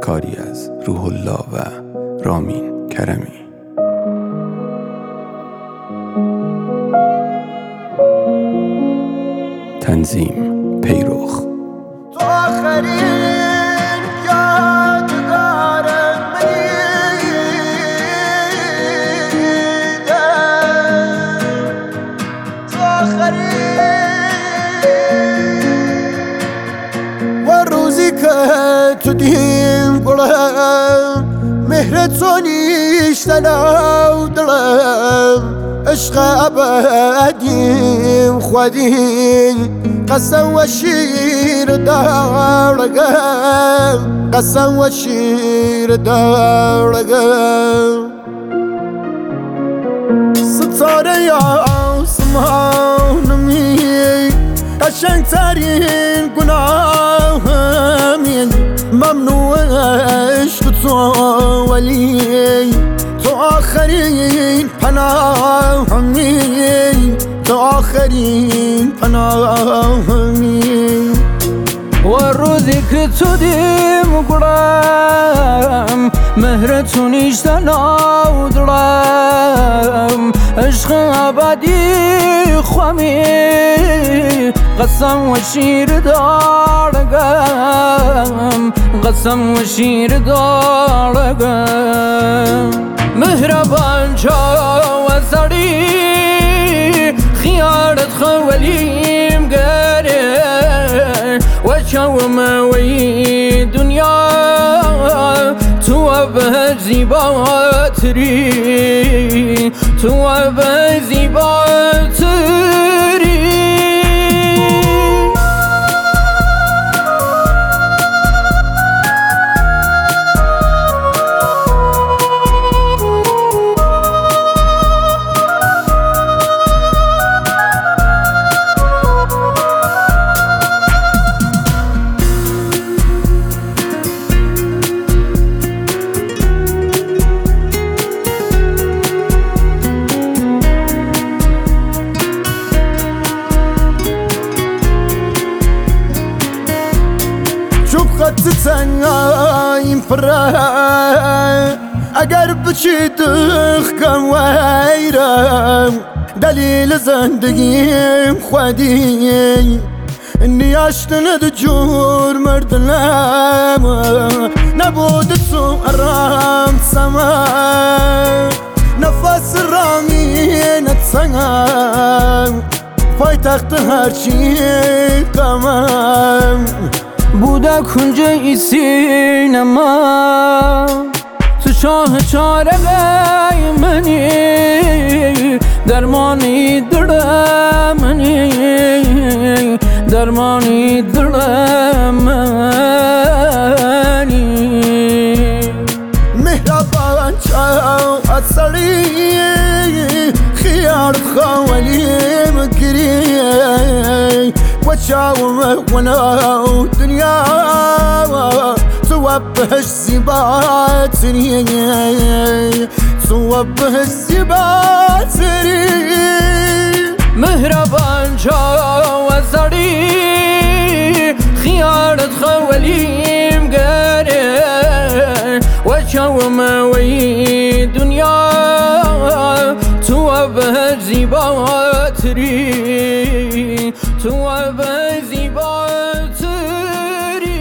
کاری از روح الله و رامین کرمی. تنظیم پیروخ. تو آخرین یادگار منی، تو آخرین و روزی که تو دیم گلم مهر تو نیشتن او دلم، عشق ابدیم خودیم قسم و شیر دارگم، قسم و شیر دارگم. ستاره آسمانمی قشنگترین گناهمی، ممنوع عشق تو ولی تو آخرین پناهمی، تو آخرین پناهمی. و روزی که تو دیم گرم مهر تو نیشتن او دلم، عشق ابدی خوامی قسم و شیر دارگم، قسم و شیر دارگم. مهربان چا و سری خیارت خولیم گره و چاوم وی دنیا تو به زیباتری، تو به زیباتری. خط تنهاییم پره اگر بچی دخکم ویرم، دلیل زندگیم خودی نیاشتند جور مردلم، نبود تو ارام سما نفس رامینت سنگم، پایتخت هرچی کمم بوده کنج ای سینما، تو شاه چاره منی، درمانی دل منی، درمانی دل منی. مهربان چاو اصلی خیار خوالیم گری و چاو مهونا دنیا تو بهش زیباتری، تو بهش زیباتری. مهربان چاو اصلی خیارت خوالیم گره و چاو موی دنیا تو به زیباتری، تو به زیباتری.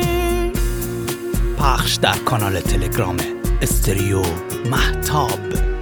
پخش در کانال تلگرام استریو مهتاب.